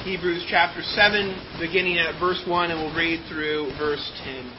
Hebrews chapter 7, beginning at verse 1, and we'll read through verse 10.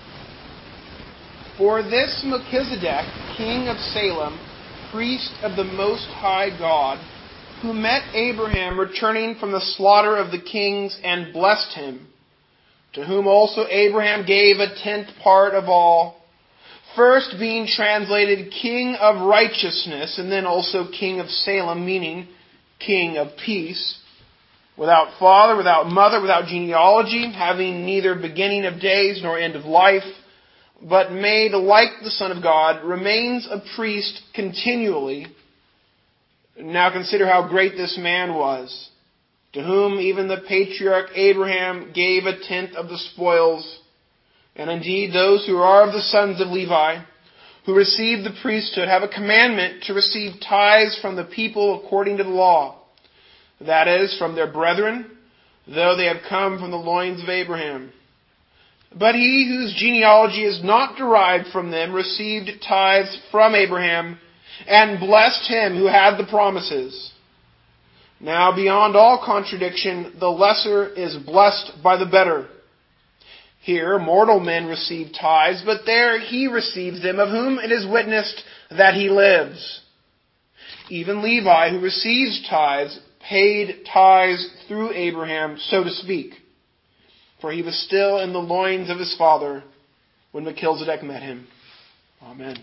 For this Melchizedek, king of Salem, priest of the Most High God, who met Abraham returning from the slaughter of the kings and blessed him, to whom also Abraham gave a tenth part of all, first being translated king of righteousness, and then also king of Salem, meaning king of peace, without father, without mother, without genealogy, having neither beginning of days nor end of life, but made like the Son of God, remains a priest continually. Now consider how great this man was, to whom even the patriarch Abraham gave a tenth of the spoils. And indeed, those who are of the sons of Levi, who receive the priesthood, have a commandment to receive tithes from the people according to the law. That is, from their brethren, though they have come from the loins of Abraham. But he whose genealogy is not derived from them received tithes from Abraham, and blessed him who had the promises. Now, beyond all contradiction, the lesser is blessed by the better. Here, mortal men receive tithes, but there he receives them, of whom it is witnessed that he lives. Even Levi, who receives tithes, paid tithes through Abraham, so to speak. For he was still in the loins of his father when Melchizedek met him. Amen.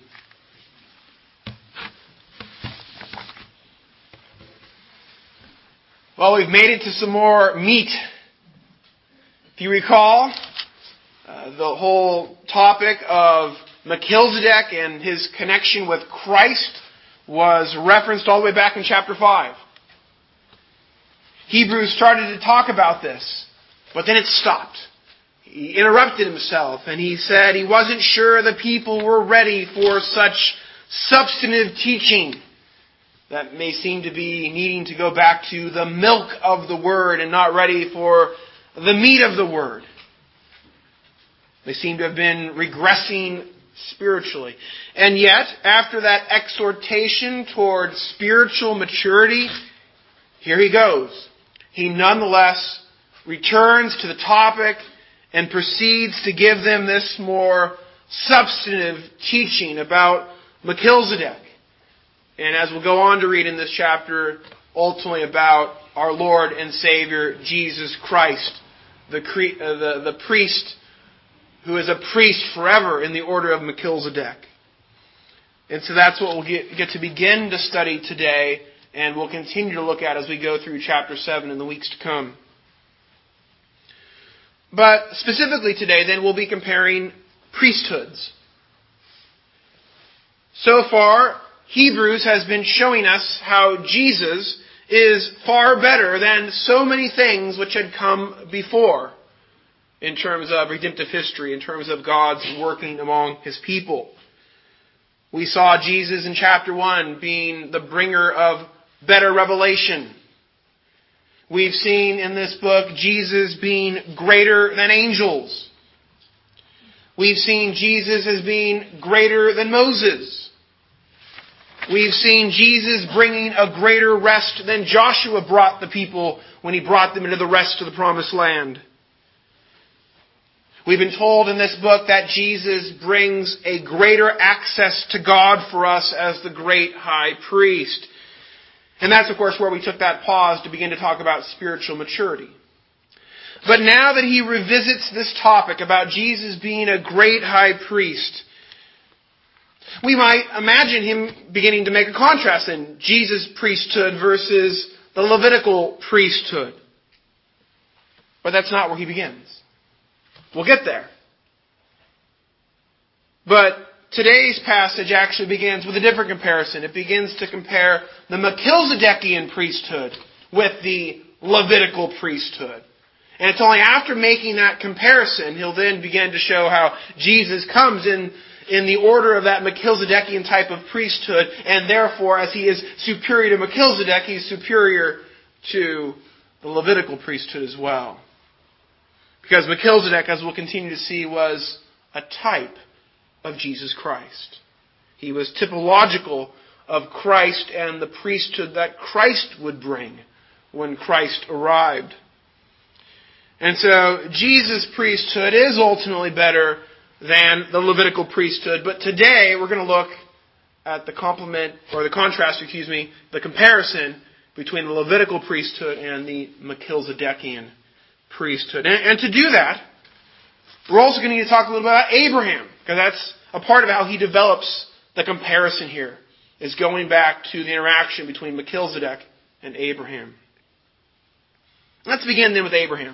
Well, we've made it to some more meat. If you recall, the whole topic of Melchizedek and his connection with Christ was referenced all the way back in chapter 5. Hebrews started to talk about this, but then it stopped. He interrupted himself, and he said he wasn't sure the people were ready for such substantive teaching that may seem to be needing to go back to the milk of the Word and not ready for the meat of the Word. They seem to have been regressing spiritually. And yet, after that exhortation toward spiritual maturity, here he goes. He nonetheless returns to the topic and proceeds to give them this more substantive teaching about Melchizedek. And as we'll go on to read in this chapter, ultimately about our Lord and Savior, Jesus Christ, the priest who is a priest forever in the order of Melchizedek. And so that's what we'll get to begin to study today, and we'll continue to look at as we go through chapter 7 in the weeks to come. But specifically today, then, we'll be comparing priesthoods. So far, Hebrews has been showing us how Jesus is far better than so many things which had come before in terms of redemptive history, in terms of God's working among His people. We saw Jesus in chapter 1 being the bringer of better revelation. We've seen in this book Jesus being greater than angels. We've seen Jesus as being greater than Moses. We've seen Jesus bringing a greater rest than Joshua brought the people when he brought them into the rest of the promised land. We've been told in this book that Jesus brings a greater access to God for us as the great high priest. And that's, of course, where we took that pause to begin to talk about spiritual maturity. But now that he revisits this topic about Jesus being a great high priest, we might imagine him beginning to make a contrast in Jesus' priesthood versus the Levitical priesthood. But that's not where he begins. We'll get there. But today's passage actually begins with a different comparison. It begins to compare the Melchizedekian priesthood with the Levitical priesthood. And it's only after making that comparison he'll then begin to show how Jesus comes in the order of that Melchizedekian type of priesthood, and therefore, as he is superior to Melchizedek, he's superior to the Levitical priesthood as well. Because Melchizedek, as we'll continue to see, was a type of Jesus Christ. He was typological of Christ and the priesthood that Christ would bring when Christ arrived. And so Jesus' priesthood is ultimately better than the Levitical priesthood. But today we're going to look at the comparison between the Levitical priesthood and the Melchizedekian priesthood. And to do that, we're also going to need to talk a little bit about Abraham, because that's a part of how he develops the comparison here, is going back to the interaction between Melchizedek and Abraham. Let's begin then with Abraham.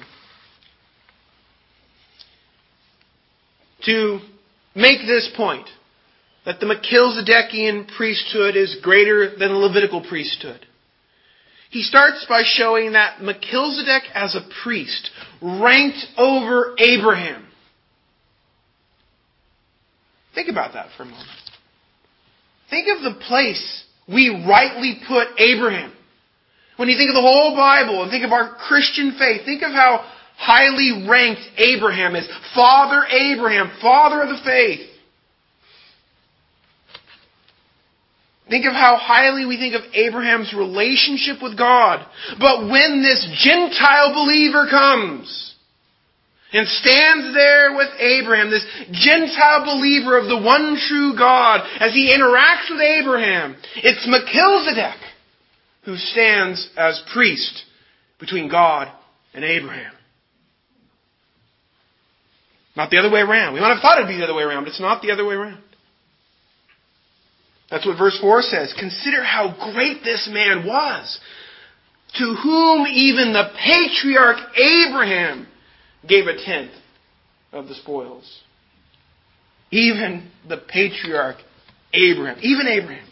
To make this point, that the Melchizedekian priesthood is greater than the Levitical priesthood, he starts by showing that Melchizedek as a priest ranked over Abraham. Think about that for a moment. Think of the place we rightly put Abraham. When you think of the whole Bible and think of our Christian faith, think of how highly ranked Abraham is. Father Abraham, father of the faith. Think of how highly we think of Abraham's relationship with God. But when this Gentile believer comes and stands there with Abraham, this Gentile believer of the one true God, as he interacts with Abraham, it's Melchizedek who stands as priest between God and Abraham. Not the other way around. We might have thought it'd be the other way around, but it's not the other way around. That's what verse 4 says. Consider how great this man was, to whom even the patriarch Abraham gave a tenth of the spoils. Even the patriarch Abraham. Even Abraham.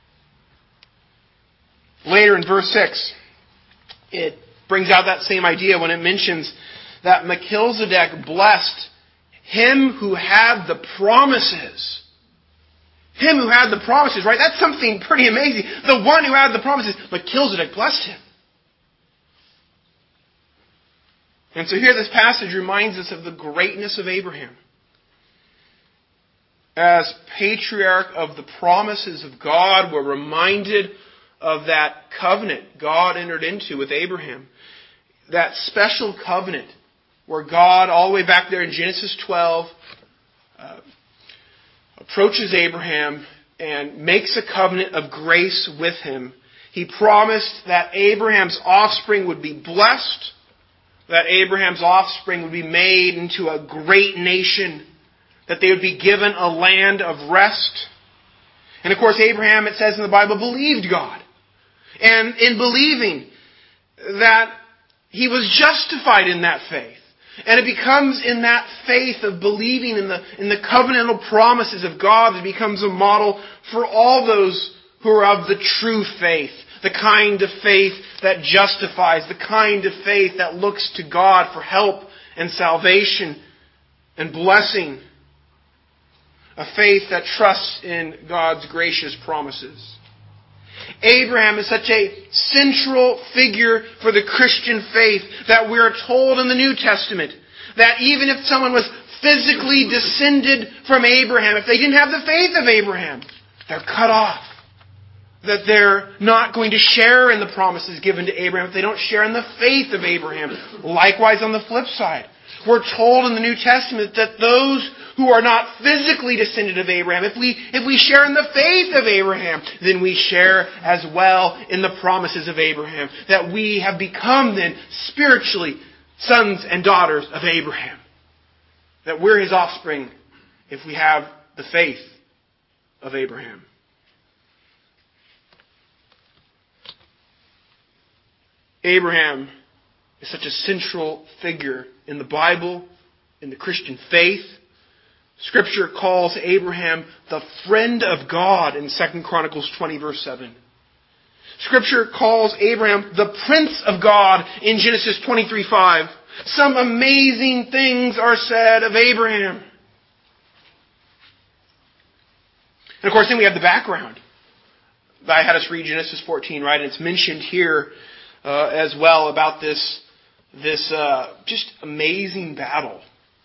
Later in verse 6, it brings out that same idea when it mentions that Melchizedek blessed him who had the promises. Him who had the promises, right? That's something pretty amazing. The one who had the promises, Melchizedek blessed him. And so here this passage reminds us of the greatness of Abraham. As patriarch of the promises of God, we're reminded of that covenant God entered into with Abraham. That special covenant where God, all the way back there in Genesis 12, approaches Abraham and makes a covenant of grace with him. He promised that Abraham's offspring would be blessed, that Abraham's offspring would be made into a great nation, that they would be given a land of rest. And of course, Abraham, it says in the Bible, believed God. And in believing that, he was justified in that faith. And it becomes in that faith of believing in the covenantal promises of God that becomes a model for all those who are of the true faith. The kind of faith that justifies, the kind of faith that looks to God for help and salvation and blessing. A faith that trusts in God's gracious promises. Abraham is such a central figure for the Christian faith that we are told in the New Testament that even if someone was physically descended from Abraham, if they didn't have the faith of Abraham, they're cut off. That they're not going to share in the promises given to Abraham if they don't share in the faith of Abraham. Likewise, on the flip side, we're told in the New Testament that those who are not physically descended of Abraham, if we share in the faith of Abraham, then we share as well in the promises of Abraham. That we have become then spiritually sons and daughters of Abraham. That we're his offspring if we have the faith of Abraham. Abraham is such a central figure in the Bible, in the Christian faith. Scripture calls Abraham the friend of God in 2 Chronicles 20 verse 7. Scripture calls Abraham the prince of God in Genesis 23:5. Some amazing things are said of Abraham. And of course then we have the background. I had us read Genesis 14, right? And it's mentioned here as well about this just amazing battle.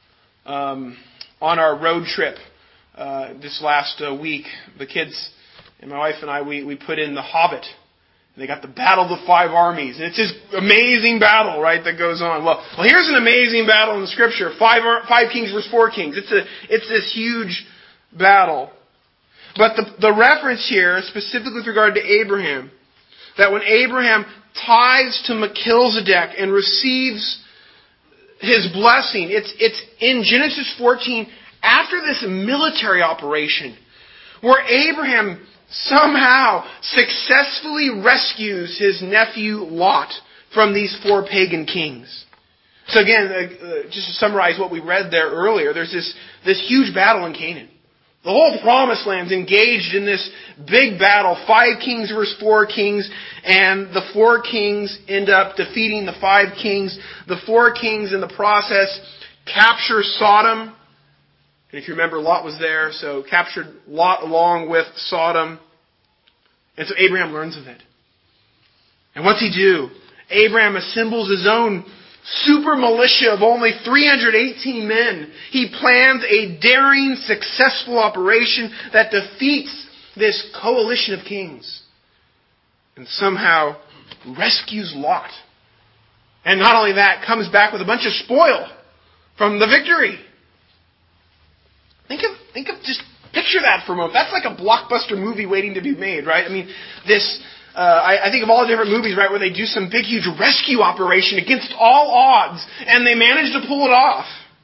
On our road trip this last week, the kids and my wife and I, we put in The Hobbit They got the battle of the five armies. And it's this amazing battle, right, that goes on. Well, here's an amazing battle in the Scripture. Five kings versus 4 kings. It's this huge battle. But the reference here, specifically with regard to Abraham, that when Abraham tithes to Melchizedek and receives his blessing, it's in Genesis 14, after this military operation, where Abraham somehow successfully rescues his nephew Lot from these 4 pagan kings. So again, just to summarize what we read there earlier, there's this huge battle in Canaan. The whole promised land's engaged in this big battle, 5 kings versus 4 kings, and the 4 kings end up defeating the 5 kings. The 4 kings in the process capture Sodom. And if you remember, Lot was there, so captured Lot along with Sodom. And so Abraham learns of it. And what's he do? Abraham assembles his own super militia of only 318 men. He plans a daring, successful operation that defeats this coalition of kings. And somehow rescues Lot. And not only that, comes back with a bunch of spoil from the victory. Think of just picture that for a moment. That's like a blockbuster movie waiting to be made, right? I mean, I think of all the different movies, right, where they do some big, huge rescue operation against all odds, and they manage to pull it off.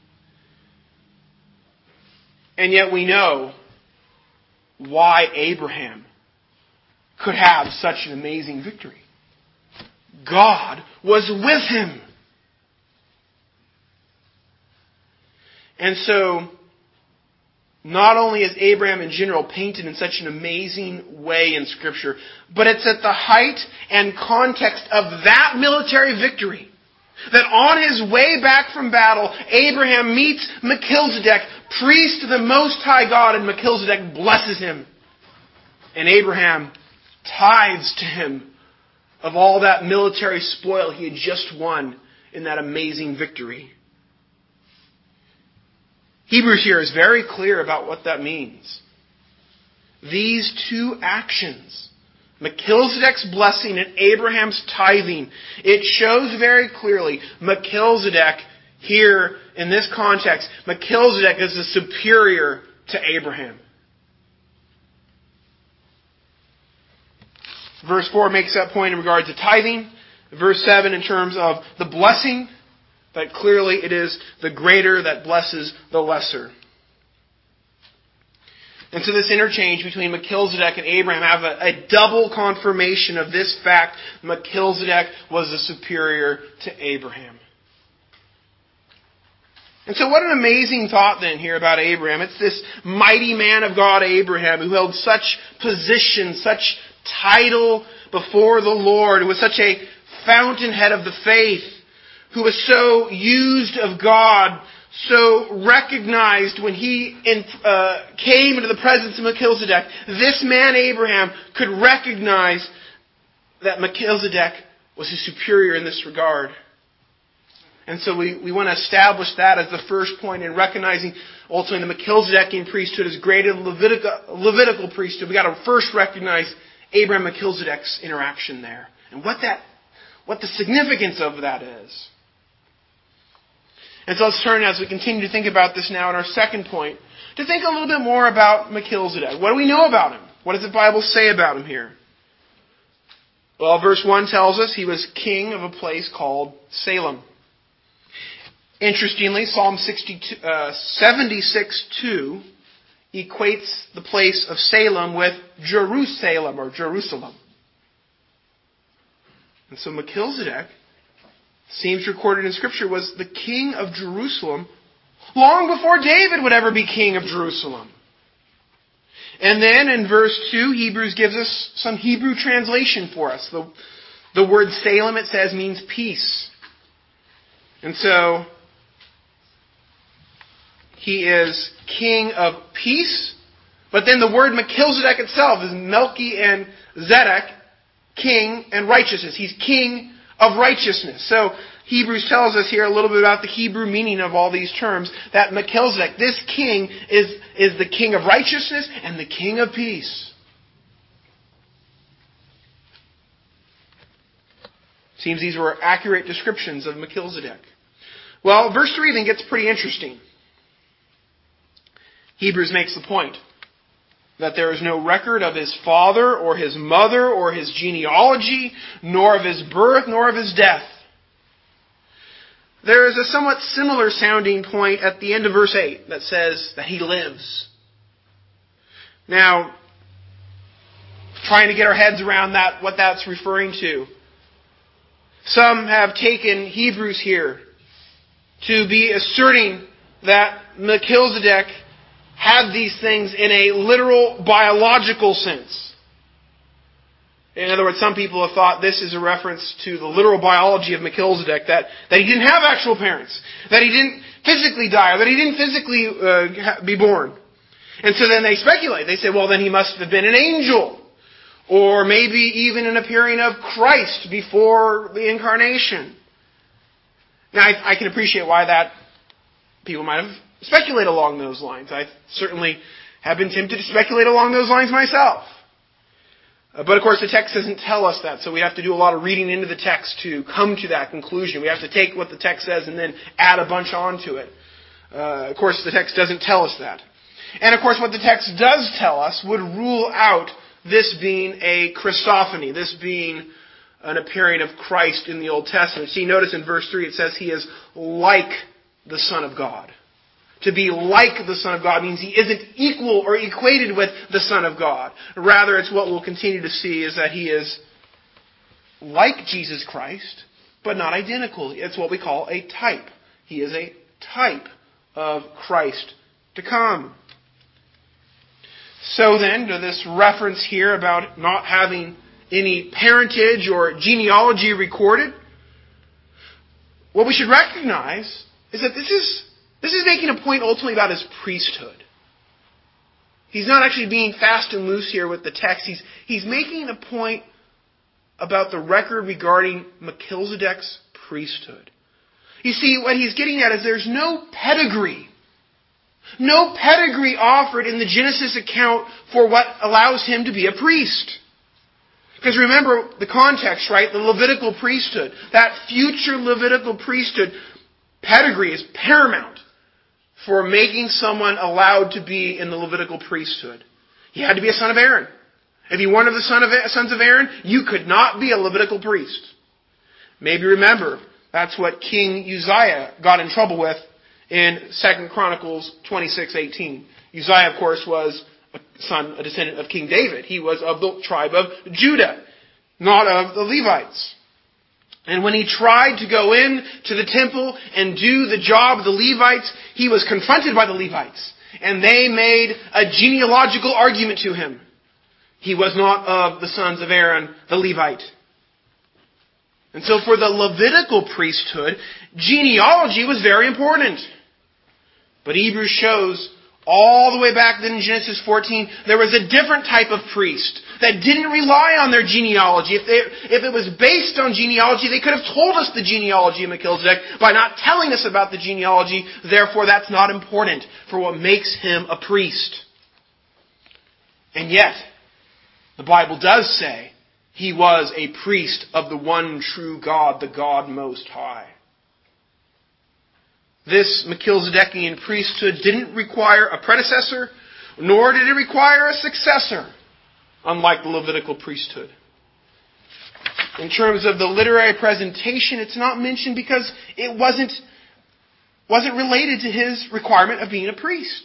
And yet we know why Abraham could have such an amazing victory. God was with him. And so, not only is Abraham in general painted in such an amazing way in Scripture, but it's at the height and context of that military victory that on his way back from battle, Abraham meets Melchizedek, priest of the Most High God, and Melchizedek blesses him. And Abraham tithes to him of all that military spoil he had just won in that amazing victory. Hebrews here is very clear about what that means. These 2 actions, Melchizedek's blessing and Abraham's tithing, it shows very clearly Melchizedek here in this context, Melchizedek is the superior to Abraham. Verse 4 makes that point in regard to tithing. Verse 7 in terms of the blessing, that clearly it is the greater that blesses the lesser. And so this interchange between Melchizedek and Abraham have a double confirmation of this fact. Melchizedek was the superior to Abraham. And so what an amazing thought then here about Abraham. It's this mighty man of God, Abraham, who held such position, such title before the Lord, who was such a fountainhead of the faith, who was so used of God, so recognized when he came into the presence of Melchizedek. This man, Abraham, could recognize that Melchizedek was his superior in this regard. And so we want to establish that as the first point in recognizing ultimately the Melchizedekian priesthood is greater than Levitical priesthood. We've got to first recognize Abraham and Melchizedek's interaction there. And what the significance of that is. And so let's turn, as we continue to think about this now in our second point, to think a little bit more about Melchizedek. What do we know about him? What does the Bible say about him here? Well, verse 1 tells us he was king of a place called Salem. Interestingly, Psalm 76:2 equates the place of Salem with Jerusalem or Jerusalem. And so Melchizedek, seems recorded in Scripture, was the king of Jerusalem long before David would ever be king of Jerusalem. And then in verse 2, Hebrews gives us some Hebrew translation for us. The word Salem, it says, means peace. And so, he is king of peace. But then the word Melchizedek itself is Melchi and Zedek, king and righteousness. He's king of righteousness. So Hebrews tells us here a little bit about the Hebrew meaning of all these terms. That Melchizedek, this king, is the king of righteousness and the king of peace. Seems these were accurate descriptions of Melchizedek. Well, verse 3 then gets pretty interesting. Hebrews makes the point that there is no record of his father or his mother or his genealogy, nor of his birth, nor of his death. There is a somewhat similar sounding point at the end of verse 8 that says that he lives. Now, trying to get our heads around that, what that's referring to. Some have taken Hebrews here to be asserting that Melchizedek had these things in a literal biological sense. In other words, some people have thought this is a reference to the literal biology of Melchizedek, that he didn't have actual parents, that he didn't physically die, or that he didn't physically be born. And so then they speculate. They say, well, then he must have been an angel, or maybe even an appearing of Christ before the incarnation. Now, I can appreciate why that people might have speculated along those lines. I certainly have been tempted to speculate along those lines myself. But of course the text doesn't tell us that, so we have to do a lot of reading into the text to come to that conclusion. We have to take what the text says and then add a bunch onto it. Of course the text doesn't tell us that. And of course what the text does tell us would rule out this being a Christophany, this being an appearing of Christ in the Old Testament. See, notice in verse 3 it says he is like the Son of God. To be like the Son of God means he isn't equal or equated with the Son of God. Rather, it's what we'll continue to see is that he is like Jesus Christ, but not identical. It's what we call a type. He is a type of Christ to come. So then, to this reference here about not having any parentage or genealogy recorded, what we should recognize is that this is making a point ultimately about his priesthood. He's not actually being fast and loose here with the text. He's making a point about the record regarding Melchizedek's priesthood. You see, what he's getting at is there's no pedigree. No pedigree offered in the Genesis account for what allows him to be a priest. Because remember the context, right? The Levitical priesthood. That future Levitical priesthood pedigree is paramount for making someone allowed to be in the Levitical priesthood. He had to be a son of Aaron. If you weren't of the sons of Aaron, you could not be a Levitical priest. Maybe remember, that's what King Uzziah got in trouble with in 2 Chronicles 26:18. Uzziah, of course, was a descendant of King David. He was of the tribe of Judah, not of the Levites. And when he tried to go in to the temple and do the job of the Levites, he was confronted by the Levites. And they made a genealogical argument to him. He was not of the sons of Aaron, the Levite. And so for the Levitical priesthood, genealogy was very important. But Hebrews shows all the way back then in Genesis 14, there was a different type of priest that didn't rely on their genealogy. If it was based on genealogy, they could have told us the genealogy of Melchizedek by not telling us about the genealogy. Therefore, that's not important for what makes him a priest. And yet, the Bible does say he was a priest of the one true God, the God Most High. This Melchizedekian priesthood didn't require a predecessor, nor did it require a successor, unlike the Levitical priesthood. In terms of the literary presentation, it's not mentioned because it wasn't related to his requirement of being a priest.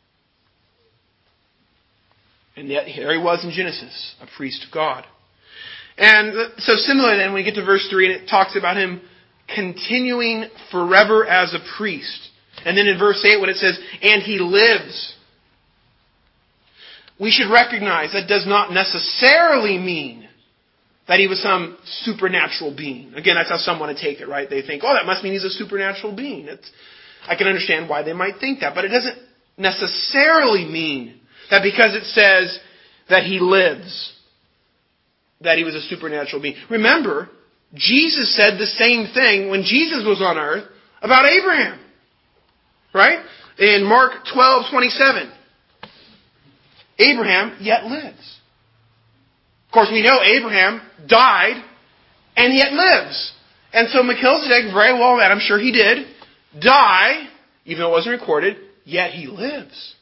And yet here he was in Genesis, a priest of God. And so similarly then, when we get to verse 3, and it talks about him continuing forever as a priest. And then in verse 8 when it says, and he lives, we should recognize that does not necessarily mean that he was some supernatural being. Again, that's how some want to take it, right? They think, oh, that must mean he's a supernatural being. I can understand why they might think that, but it doesn't necessarily mean that because it says that he lives, that he was a supernatural being. Remember, Jesus said the same thing when Jesus was on earth about Abraham. Right? In Mark 12:27. Abraham yet lives. Of course, we know Abraham died and yet lives. And so Melchizedek very well, and I'm sure he did, die, even though it wasn't recorded, yet he lives.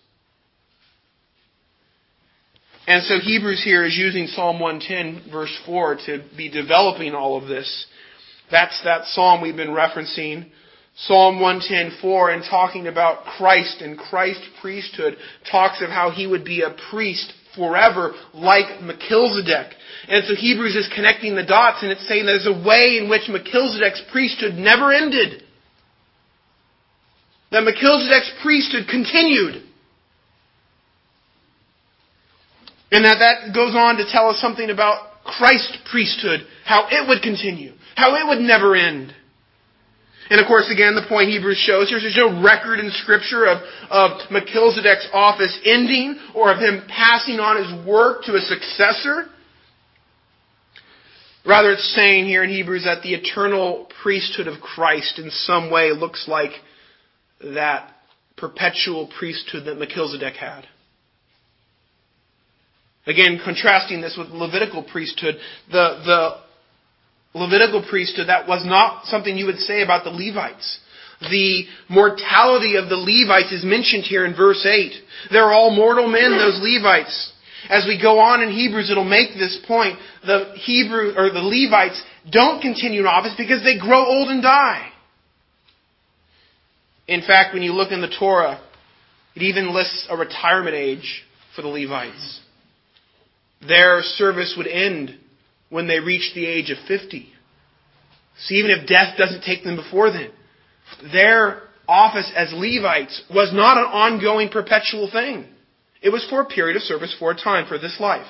And so Hebrews here is using Psalm 110, verse 4, to be developing all of this. That's that psalm we've been referencing, Psalm 110:4, and talking about Christ and Christ's priesthood, talks of how he would be a priest forever, like Melchizedek. And so Hebrews is connecting the dots, and it's saying there's a way in which Melchizedek's priesthood never ended. That Melchizedek's priesthood continued. And that goes on to tell us something about Christ's priesthood, how it would continue, how it would never end. And of course, again, the point Hebrews shows here, there's no record in Scripture of Melchizedek's office ending or of him passing on his work to a successor. Rather, it's saying here in Hebrews that the eternal priesthood of Christ in some way looks like that perpetual priesthood that Melchizedek had. Again, contrasting this with the Levitical priesthood, the Levitical priesthood, that was not something you would say about the Levites. The mortality of the Levites is mentioned here in verse 8. They're all mortal men, those Levites. As we go on in Hebrews, it'll make this point. The Levites don't continue in office because they grow old and die. In fact, when you look in the Torah, it even lists a retirement age for the Levites. Their service would end when they reached the age of 50. So even if death doesn't take them before then, their office as Levites was not an ongoing perpetual thing. It was for a period of service, for a time, for this life.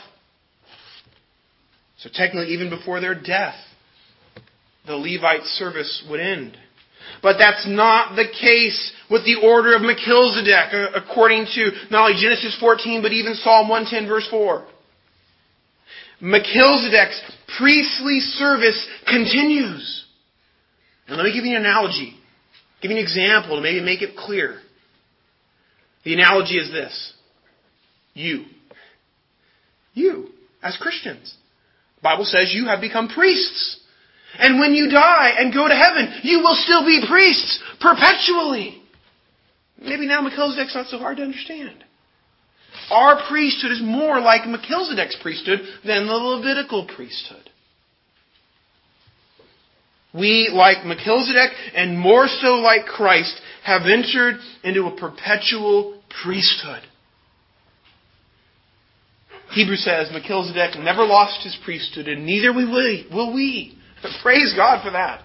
So technically, even before their death, the Levite service would end. But that's not the case with the order of Melchizedek, according to not only Genesis 14, but even Psalm 110, verse 4. Melchizedek's priestly service continues. And let me give you an analogy. Give you an example to maybe make it clear. The analogy is this. You, as Christians. The Bible says you have become priests. And when you die and go to heaven, you will still be priests perpetually. Maybe now Melchizedek's not so hard to understand. Our priesthood is more like Melchizedek's priesthood than the Levitical priesthood. We, like Melchizedek, and more so like Christ, have entered into a perpetual priesthood. Hebrews says Melchizedek never lost his priesthood, and neither will we. Praise God for that.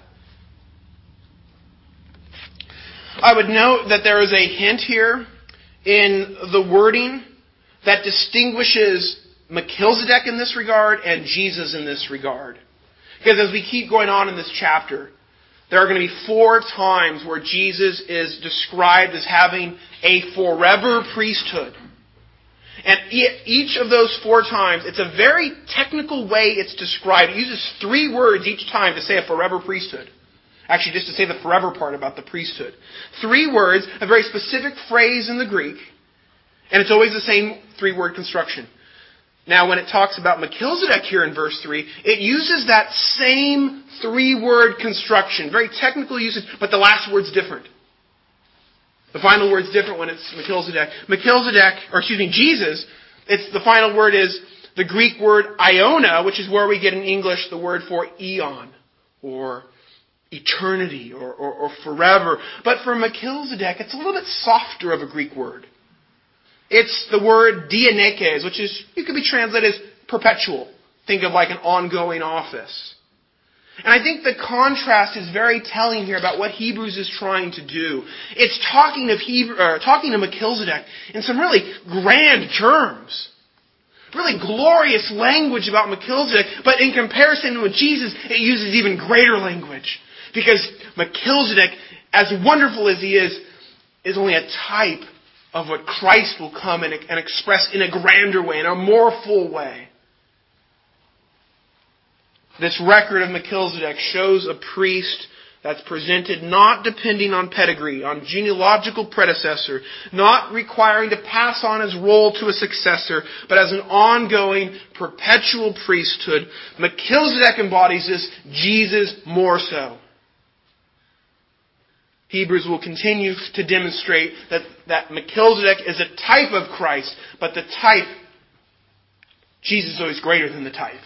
I would note that there is a hint here in the wording that distinguishes Melchizedek in this regard and Jesus in this regard. Because as we keep going on in this chapter, there are going to be 4 times where Jesus is described as having a forever priesthood. And each of those 4 times, it's a very technical way it's described. It uses 3 words each time to say a forever priesthood. Actually, just to say the forever part about the priesthood. 3 words, a very specific phrase in the Greek, and it's always the same 3-word construction. Now, when it talks about Melchizedek here in verse 3, it uses that same 3-word construction. Very technical usage, but the last word's different. The final word's different when it's Melchizedek. Jesus, the final word is the Greek word Iona, which is where we get in English the word for eon, or eternity, or forever. But for Melchizedek, it's a little bit softer of a Greek word. It's the word dianekes, which you could be translated as perpetual. Think of like an ongoing office. And I think the contrast is very telling here about what Hebrews is trying to do. It's talking to Melchizedek in some really grand terms. Really glorious language about Melchizedek, but in comparison with Jesus, it uses even greater language. Because Melchizedek, as wonderful as he is only a type of what Christ will come and express in a grander way, in a more full way. This record of Melchizedek shows a priest that's presented not depending on pedigree, on genealogical predecessor, not requiring to pass on his role to a successor, but as an ongoing, perpetual priesthood. Melchizedek embodies this, Jesus more so. Hebrews will continue to demonstrate that Melchizedek is a type of Christ, but the type, Jesus is always greater than the type.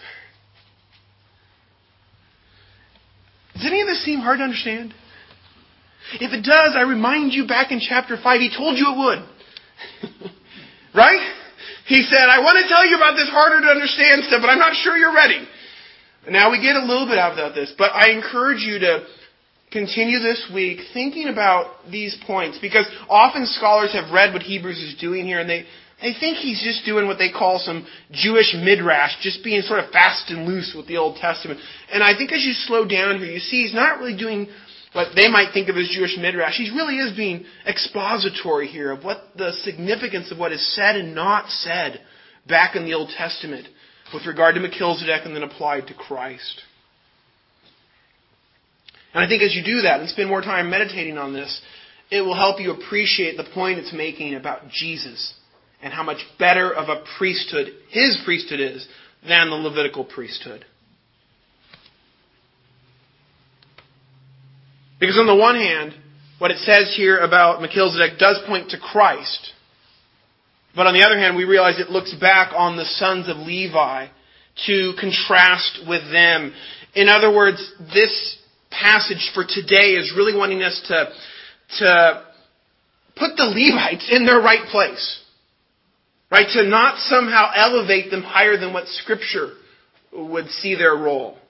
Does any of this seem hard to understand? If it does, I remind you back in chapter 5, he told you it would. Right? He said, I want to tell you about this harder to understand stuff, but I'm not sure you're ready. Now we get a little bit out of this, but I encourage you to continue this week thinking about these points, because often scholars have read what Hebrews is doing here, and they think he's just doing what they call some Jewish midrash, just being sort of fast and loose with the Old Testament. And I think as you slow down here, you see he's not really doing what they might think of as Jewish midrash. He really is being expository here of what the significance of what is said and not said back in the Old Testament with regard to Melchizedek and then applied to Christ. And I think as you do that and spend more time meditating on this, it will help you appreciate the point it's making about Jesus and how much better of a priesthood his priesthood is than the Levitical priesthood. Because on the one hand, what it says here about Melchizedek does point to Christ. But on the other hand, we realize it looks back on the sons of Levi to contrast with them. In other words, this passage for today is really wanting us to put the Levites in their right place. Right? To not somehow elevate them higher than what Scripture would see their role.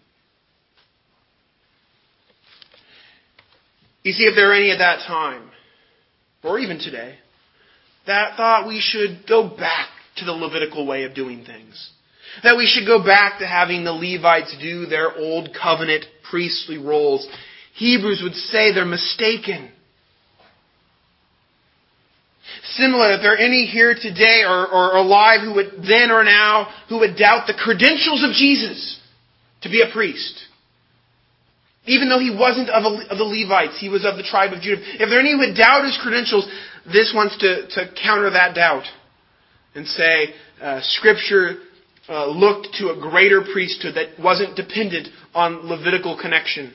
You see, if there are any at that time, or even today, that thought we should go back to the Levitical way of doing things. That we should go back to having the Levites do their old covenant priestly roles. Hebrews would say they're mistaken. Similar, if there are any here today or alive who would then or now who would doubt the credentials of Jesus to be a priest, even though he wasn't of the Levites, he was of the tribe of Judah. If there are any who would doubt his credentials, this wants to counter that doubt and say Scripture looked to a greater priesthood that wasn't dependent on Levitical connection.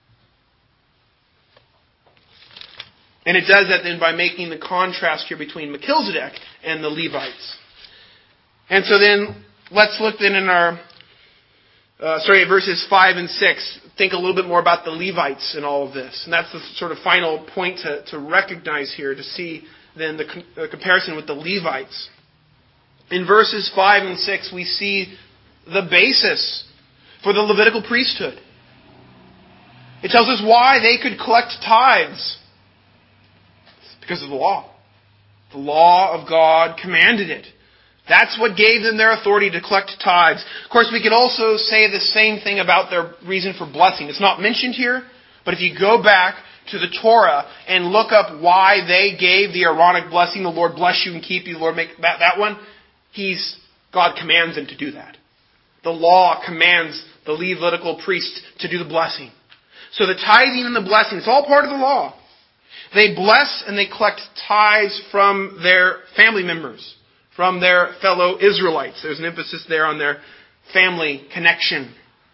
And it does that then by making the contrast here between Melchizedek and the Levites. And so then, let's look then in our, verses 5 and 6, think a little bit more about the Levites in all of this. And that's the sort of final point to recognize here, to see then the comparison with the Levites. In verses 5 and 6, we see the basis for the Levitical priesthood. It tells us why they could collect tithes. Because of the law. The law of God commanded it. That's what gave them their authority to collect tithes. Of course, we could also say the same thing about their reason for blessing. It's not mentioned here, but if you go back to the Torah and look up why they gave the Aaronic blessing, the Lord bless you and keep you, the Lord make that one, God commands them to do that. The law commands the Levitical priest to do the blessing. So the tithing and the blessing, it's all part of the law. They bless and they collect tithes from their family members, from their fellow Israelites. There's an emphasis there on their family connection.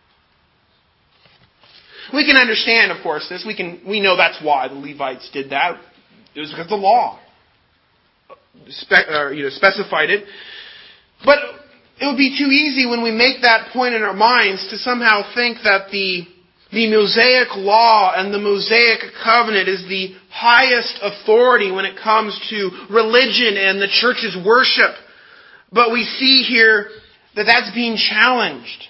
We can understand, of course, this. We know that's why the Levites did that. It was because the law specified it. But it would be too easy when we make that point in our minds to somehow think that the Mosaic law and the Mosaic covenant is the highest authority when it comes to religion and the church's worship. But we see here that that's being challenged.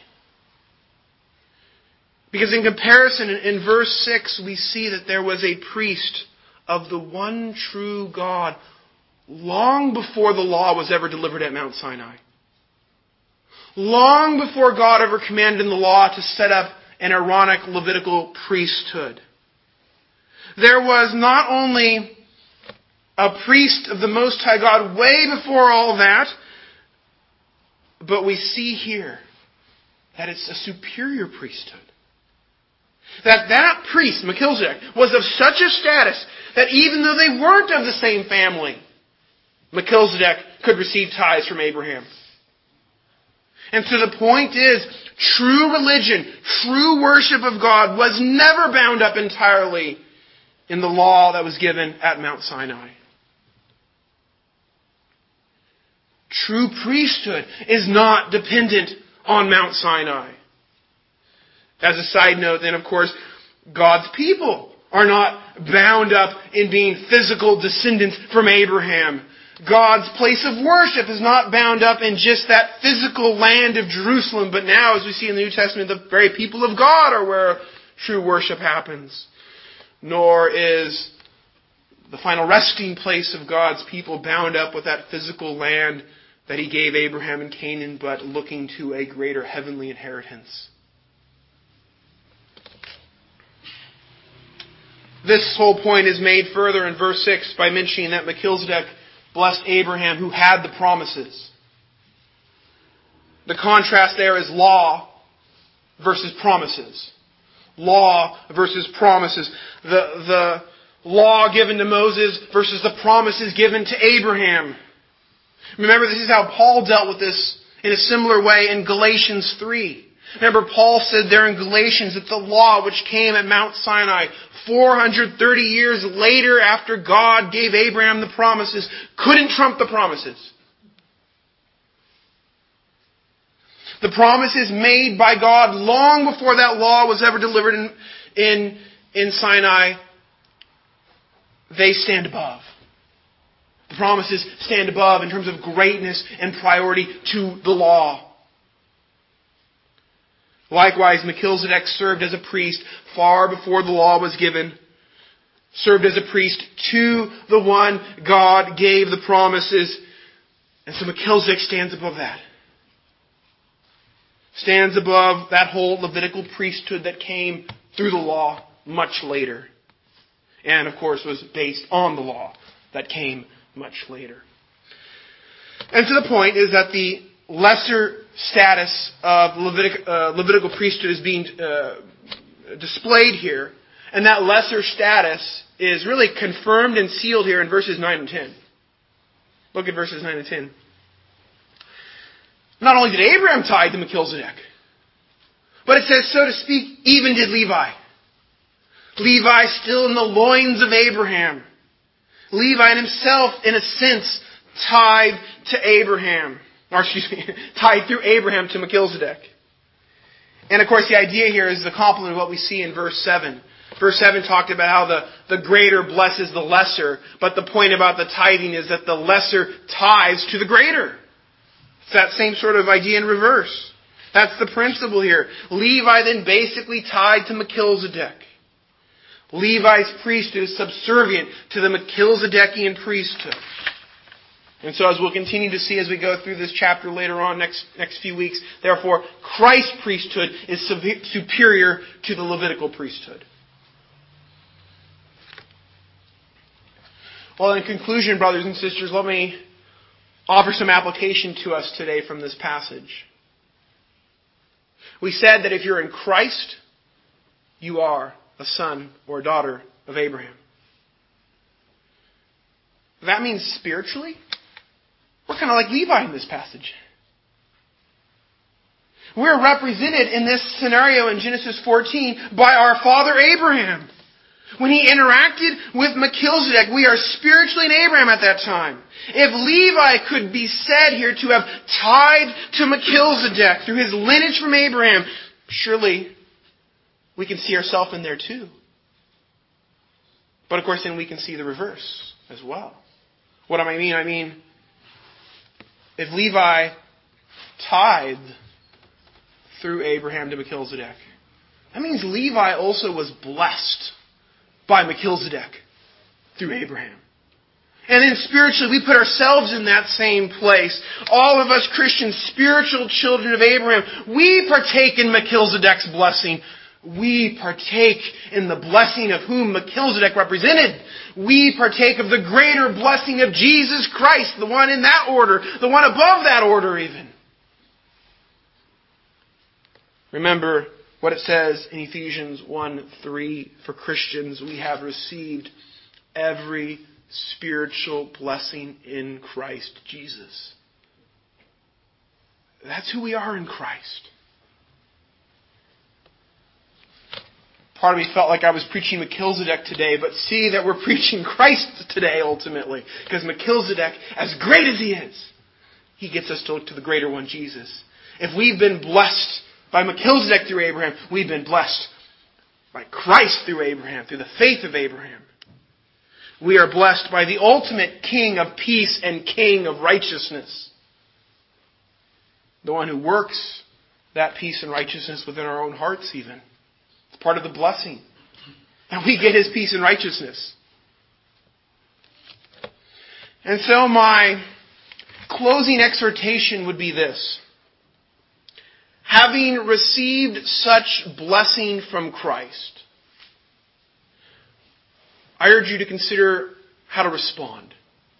Because in comparison, in verse 6, we see that there was a priest of the one true God long before the law was ever delivered at Mount Sinai. Long before God ever commanded in the law to set up an Aaronic Levitical priesthood. There was not only a priest of the Most High God way before all that, but we see here that it's a superior priesthood. That priest, Melchizedek, was of such a status that even though they weren't of the same family, Melchizedek could receive tithes from Abraham. And so the point is, true religion, true worship of God was never bound up entirely in the law that was given at Mount Sinai. True priesthood is not dependent on Mount Sinai. As a side note, then, of course, God's people are not bound up in being physical descendants from Abraham. God's place of worship is not bound up in just that physical land of Jerusalem, but now, as we see in the New Testament, the very people of God are where true worship happens. Nor is the final resting place of God's people bound up with that physical land that He gave Abraham in Canaan, but looking to a greater heavenly inheritance. This whole point is made further in verse 6 by mentioning that Melchizedek blessed Abraham who had the promises. The contrast there is law versus promises. Law versus promises. The law given to Moses versus the promises given to Abraham. Remember, this is how Paul dealt with this in a similar way in Galatians 3. Remember, Paul said there in Galatians that the law which came at Mount Sinai 430 years later after God gave Abraham the promises couldn't trump the promises. The promises made by God long before that law was ever delivered in Sinai, they stand above. The promises stand above in terms of greatness and priority to the law. Likewise, Melchizedek served as a priest far before the law was given. Served as a priest to the one God gave the promises. And so Melchizedek stands above that. Stands above that whole Levitical priesthood that came through the law much later. And of course was based on the law that came much later. And so the point is that the lesser status of Levitical priesthood is being displayed here. And that lesser status is really confirmed and sealed here in verses 9 and 10. Look at verses 9 and 10. Not only did Abraham tithe to Melchizedek, but it says, so to speak, even did Levi. Levi still in the loins of Abraham. Levi himself, in a sense, tithed to Abraham. Tied through Abraham to Melchizedek. And of course the idea here is the complement of what we see in verse 7. Verse 7 talked about how the greater blesses the lesser, but the point about the tithing is that the lesser tithes to the greater. It's that same sort of idea in reverse. That's the principle here. Levi then basically tied to Melchizedek. Levi's priesthood is subservient to the Melchizedekian priesthood. And so as we'll continue to see as we go through this chapter later on next few weeks, therefore, Christ's priesthood is superior to the Levitical priesthood. Well, in conclusion, brothers and sisters, let me offer some application to us today from this passage. We said that if you're in Christ, you are a son or a daughter of Abraham. That means spiritually, we're kind of like Levi in this passage. We're represented in this scenario in Genesis 14 by our father Abraham. When he interacted with Melchizedek, we are spiritually in Abraham at that time. If Levi could be said here to have tied to Melchizedek through his lineage from Abraham, surely we can see ourselves in there too. But of course then we can see the reverse as well. What do I mean? I mean, if Levi tithed through Abraham to Melchizedek, that means Levi also was blessed by Melchizedek through Abraham. And then spiritually, we put ourselves in that same place. All of us Christians, spiritual children of Abraham, we partake in Melchizedek's blessing. We partake in the blessing of whom Melchizedek represented. We partake of the greater blessing of Jesus Christ, the one in that order, the one above that order even. Remember, what it says in Ephesians 1:3, for Christians, we have received every spiritual blessing in Christ Jesus. That's who we are in Christ. Part of me felt like I was preaching Melchizedek today, but see that we're preaching Christ today ultimately. Because Melchizedek, as great as he is, he gets us to look to the greater one, Jesus. If we've been blessed by Melchizedek through Abraham, we've been blessed by Christ through Abraham, through the faith of Abraham. We are blessed by the ultimate King of peace and King of righteousness. The one who works that peace and righteousness within our own hearts even. It's part of the blessing. And we get His peace and righteousness. And so my closing exhortation would be this. Having received such blessing from Christ, I urge you to consider how to respond.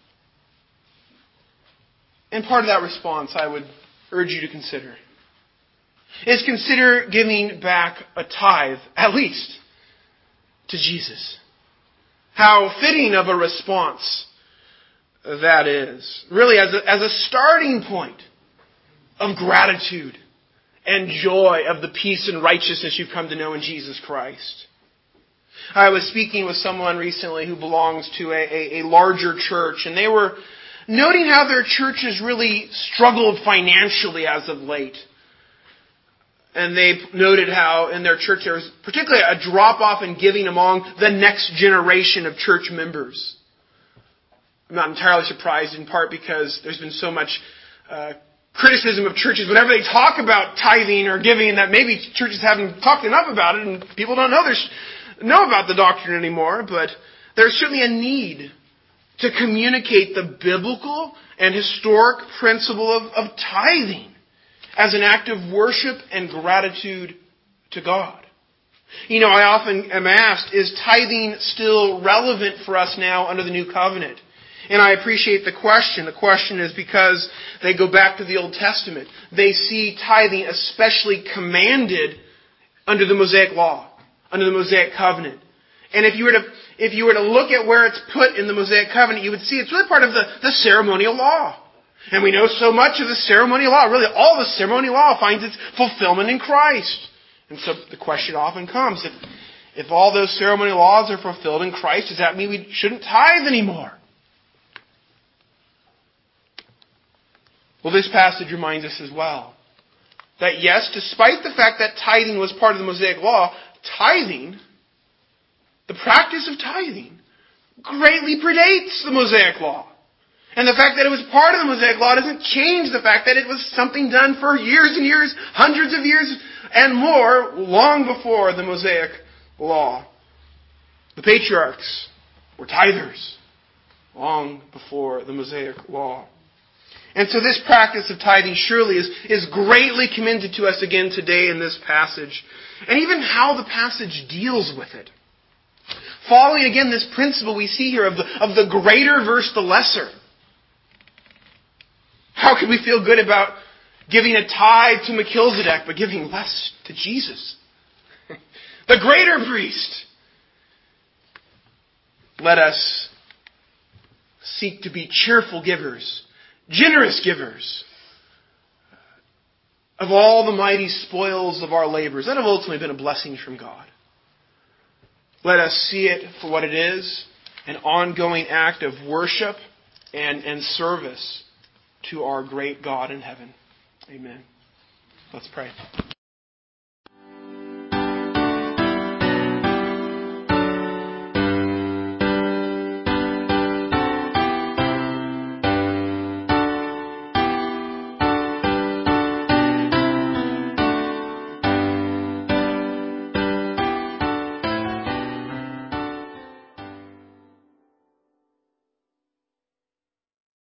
And part of that response I would urge you to consider is consider giving back a tithe, at least, to Jesus. How fitting of a response that is. Really, as a starting point of gratitude and joy of the peace and righteousness you've come to know in Jesus Christ. I was speaking with someone recently who belongs to a larger church, and they were noting how their church has really struggled financially as of late. And they noted how in their church there was particularly a drop-off in giving among the next generation of church members. I'm not entirely surprised, in part because there's been so much criticism of churches whenever they talk about tithing or giving that maybe churches haven't talked enough about it and people don't know about the doctrine anymore. But there's certainly a need to communicate the biblical and historic principle of tithing as an act of worship and gratitude to God. You know, I often am asked, is tithing still relevant for us now under the new covenant? And I appreciate the question. The question is because they go back to the Old Testament. They see tithing especially commanded under the Mosaic Law, under the Mosaic Covenant. And if you were to look at where it's put in the Mosaic Covenant, you would see it's really part of the ceremonial law. And we know so much of the ceremonial law. Really, all the ceremonial law finds its fulfillment in Christ. And so the question often comes, if all those ceremonial laws are fulfilled in Christ, does that mean we shouldn't tithe anymore? Well, this passage reminds us as well that yes, despite the fact that tithing was part of the Mosaic Law, tithing, the practice of tithing, greatly predates the Mosaic Law. And the fact that it was part of the Mosaic Law doesn't change the fact that it was something done for years and years, hundreds of years and more, long before the Mosaic Law. The patriarchs were tithers long before the Mosaic Law. And so this practice of tithing surely is greatly commended to us again today in this passage. And even how the passage deals with it. Following again this principle we see here of the greater versus the lesser. How can we feel good about giving a tithe to Melchizedek but giving less to Jesus? The greater priest. Let us seek to be cheerful givers, generous givers of all the mighty spoils of our labors that have ultimately been a blessing from God. Let us see it for what it is, an ongoing act of worship and service to our great God in heaven. Amen. Let's pray.